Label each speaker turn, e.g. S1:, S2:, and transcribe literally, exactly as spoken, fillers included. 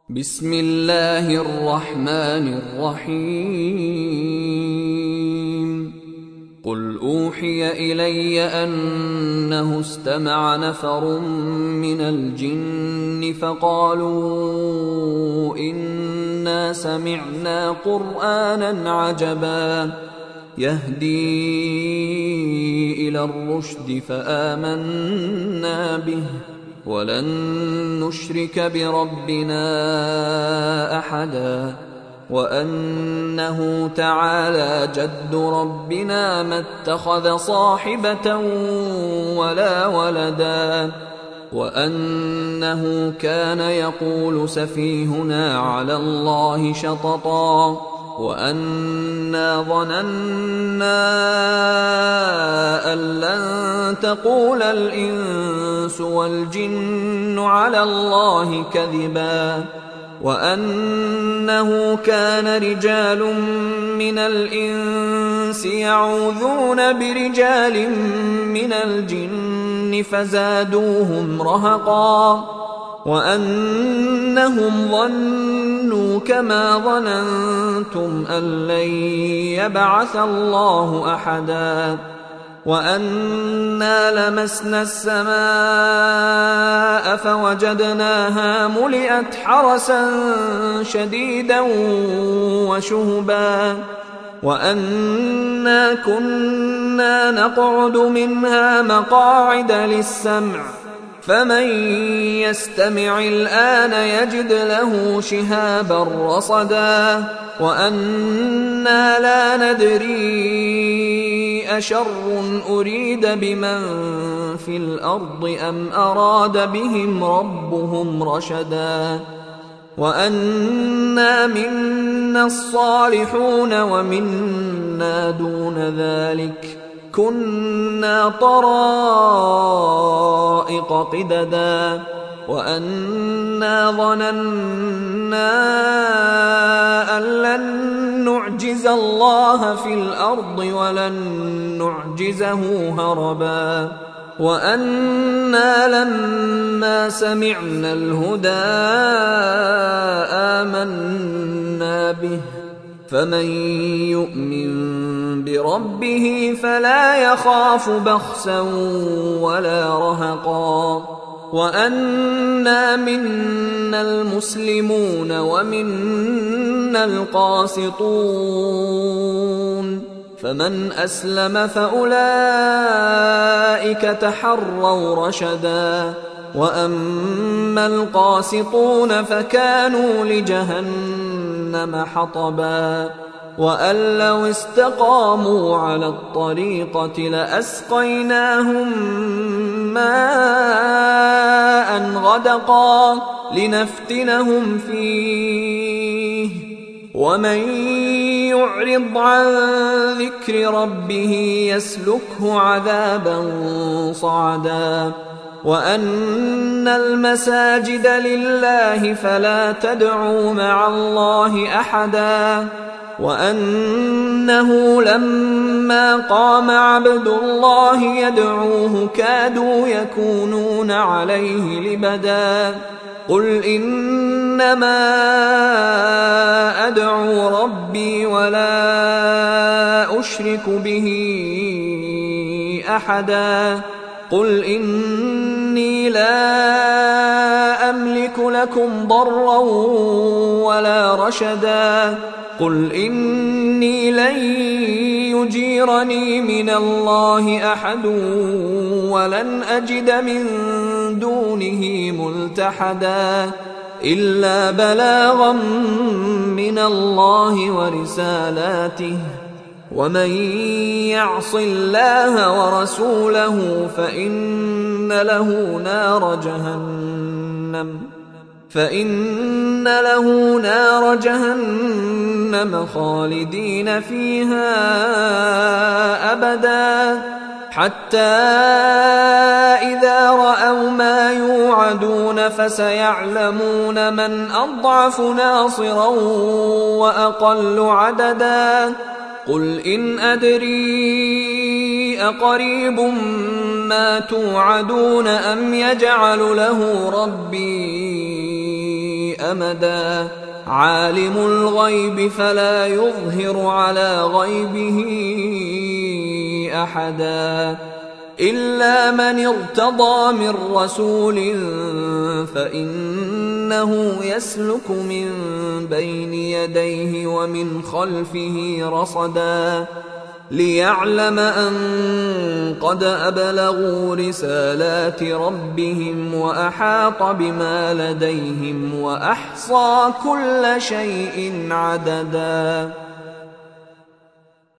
S1: بسم الله الرحمن الرحيم قل أوحي إلي أنه استمع نفر من الجن فقالوا إنا سمعنا قرآنا عجبا يهدي إلى الرشد فآمنا به ولن نشرك بربنا أحدا وأنه تعالى جد ربنا ما اتخذ صاحبة ولا ولدا وأنه كان يقول سفيهنا على الله شططا وأنا ظننا أن لن تقول الإنس والجن على الله كذبا وأنه كان رجال من الإنس يعوذون برجال من الجن فزادوهم رهقا وأنهم ظنوا كما ظننتم أن لن يبعث الله أحدا وأنا لمسنا السماء فوجدناها ملئت حرسا شديدا وشهبا وأنا كنا نقعد منها مقاعد للسمع فمن يستمع الآن يجد له شهابا رصدا وأنا لا ندري أشر أريد بمن في الأرض أم أراد بهم ربهم رشدا وأنا منا الصالحون ومنا دون ذلك كنا طرائق قددا وأنا ظننا أن لن نعجز الله في الأرض ولن نعجزه هربا وأنا لما سمعنا الهدى آمنا به فمن يؤمن بربه فلا يخاف بخسا ولا رهقا وأنا منا المسلمون ومنا القاسطون فمن أسلم فأولئك تحروا رشدا وأما القاسطون فكانوا لجهنم حطبا وأن لو استقاموا على الطريقة لأسقيناهم ماء غدقا لنفتنهم فيه ومن يعرض عن ذكر ربه يسلكه عذابا صعدا وأن المساجد لله فلا تدعوا مع الله أحدا وأنه لما قام عبد الله يدعوه كادوا يكونون عليه لبدا قل إنما أدعو ربي ولا أشرك به أحدا قل إني لا أملك لكم ضرا ولا رشدا قل إني لن يجيرني من الله أحد ولن أجد من دونه ملتحدا إلا بلاغا من الله ورسالاته ومن يعص الله ورسوله فإن له نار جهنم فإن له نار جهنم خالدين فيها أبدا حتى إذا رأوا ما يوعدون فسيعلمون من أضعف ناصرا وأقل عددا قل إن أدري أقريب ما توعدون أم يجعل له ربي أمدا عالم الغيب فلا يظهر على غيبه أحدا إلا من ارتضى من رسول فإنه يسلك من بين يديه ومن خلفه رصدا ليعلم أن قد أبلغوا رسالات ربهم وأحاط بما لديهم وأحصى كل شيء عددا.